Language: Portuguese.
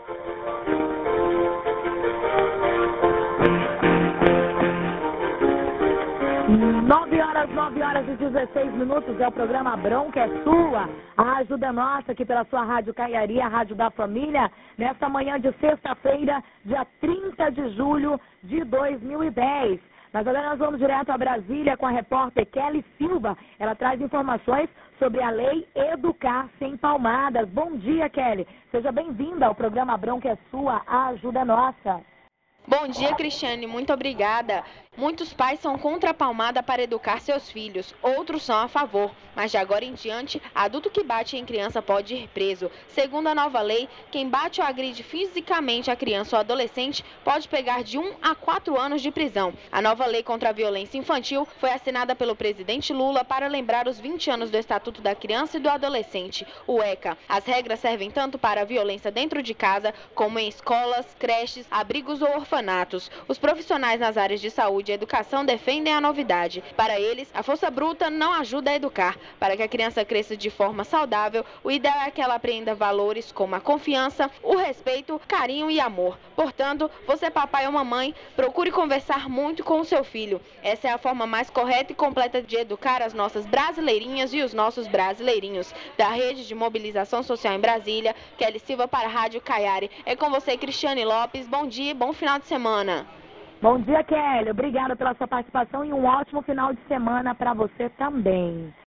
Nove horas e 16 minutos, é o programa Bronca é Sua. A ajuda é nossa aqui pela sua Rádio Caiari, a Rádio da Família, nesta manhã de sexta-feira, dia 30 de julho de 2010. Mas agora nós vamos direto a Brasília com a repórter Kelly Silva. Ela traz informações sobre a lei Educar Sem Palmadas. Bom dia, Kelly. Seja bem-vinda ao programa Bronca é Sua, a ajuda é nossa. Bom dia, Cristiane. Muito obrigada. Muitos pais são contra a palmada para educar seus filhos, outros são a favor. Mas de agora em diante, adulto que bate em criança pode ir preso. Segundo a nova lei, quem bate ou agride fisicamente a criança ou adolescente pode pegar de 1 a 4 anos de prisão. A nova lei contra a violência infantil foi assinada pelo presidente Lula para lembrar os 20 anos do Estatuto da Criança e do Adolescente, o ECA. As regras servem tanto para a violência dentro de casa, como em escolas, creches, abrigos ou orfanatos. Os profissionais nas áreas de saúde e educação defendem a novidade. Para eles, a força bruta não ajuda a educar. Para que a criança cresça de forma saudável, o ideal é que ela aprenda valores como a confiança, o respeito, carinho e amor. Portanto, você, papai ou mamãe, procure conversar muito com o seu filho. Essa é a forma mais correta e completa de educar as nossas brasileirinhas e os nossos brasileirinhos. Da Rede de Mobilização Social em Brasília, Kelly Silva para a Rádio Caiari. É com você, Cristiane Lopes. Bom dia e bom final de semana. Bom dia, Kelly. Obrigada pela sua participação e um ótimo final de semana para você também.